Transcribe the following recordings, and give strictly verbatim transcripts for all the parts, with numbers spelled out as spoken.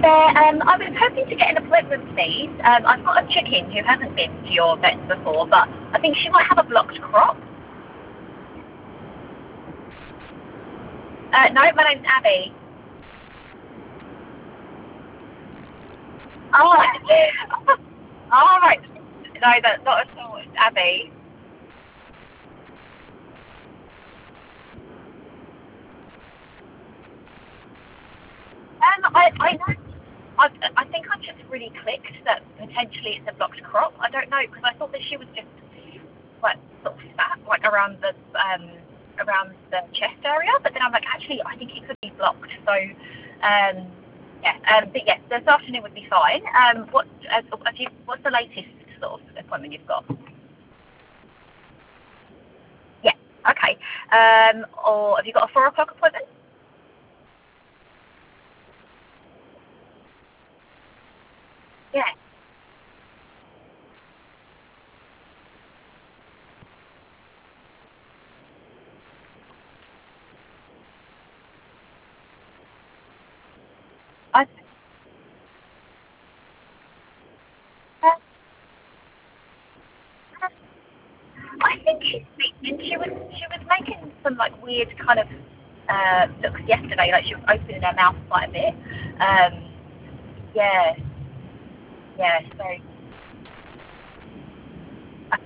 there. Um, I was hoping to get an appointment, please. Um, I've got a chicken who hasn't been to your vet before, but I think she might have a blocked crop. Uh, no, my name's Abby. Oh, all right. No, that's not at all. It's Abby. Um, I, I know. I, I think I just really clicked that potentially it's a blocked crop. I don't know because I thought that she was just like sort of fat, like around the um around the chest area. But then I'm like, actually, I think it could be blocked. So, um, yeah. Um, but yes, this afternoon would be fine. Um, what uh, have you? What's the latest sort of appointment you've got? Yeah. Okay. Um, or have you got a four o'clock appointment? Yeah. I. Uh, I think she's and she was she was making some like weird kind of uh, looks yesterday, like she was opening her mouth quite a bit. Um, yeah, yeah. So uh,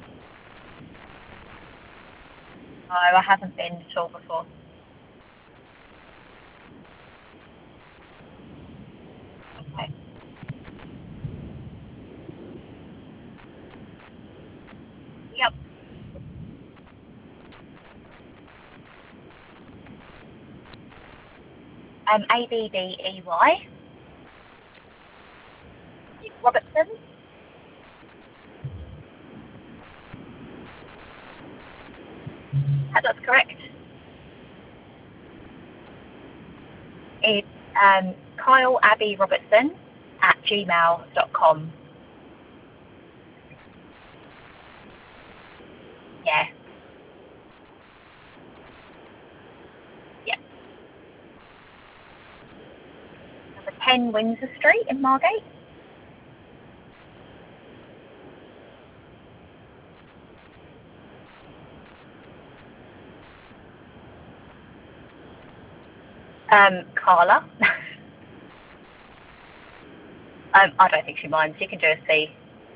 no, I haven't been at all before. Okay. Yep. Um, A B B E Y Robertson. Yeah, that's correct. It's um, Kyle Abby Robertson at gmail dot com. Yeah. Yeah. Number ten Windsor Street in Margate. Um, Carla. um, I don't think she minds. You can do a C.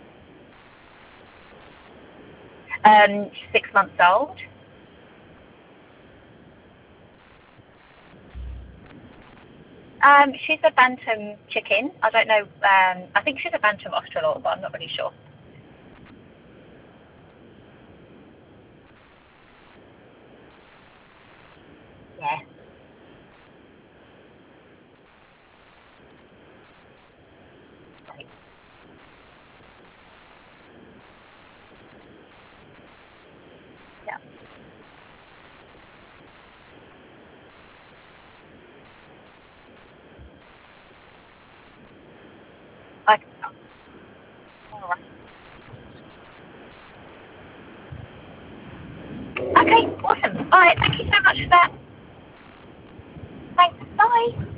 Um, six months old. Um, she's a bantam chicken. I don't know. Um, I think she's a bantam Australorp, but I'm not really sure. Yeah. Right. Yeah. I, all right. Okay. Awesome. All right. Thank you so much for that. Thanks. Bye.